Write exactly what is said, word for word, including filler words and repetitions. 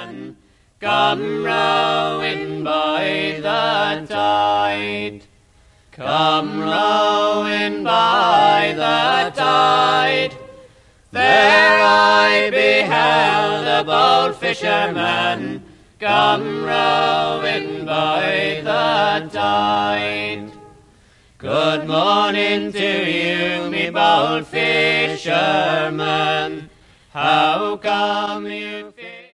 fisherman, come rowing by the tide. Come rowing by the tide. There I beheld a bold fisherman, come rowing by the tide. Good morning to you, me bold fisherman. How come you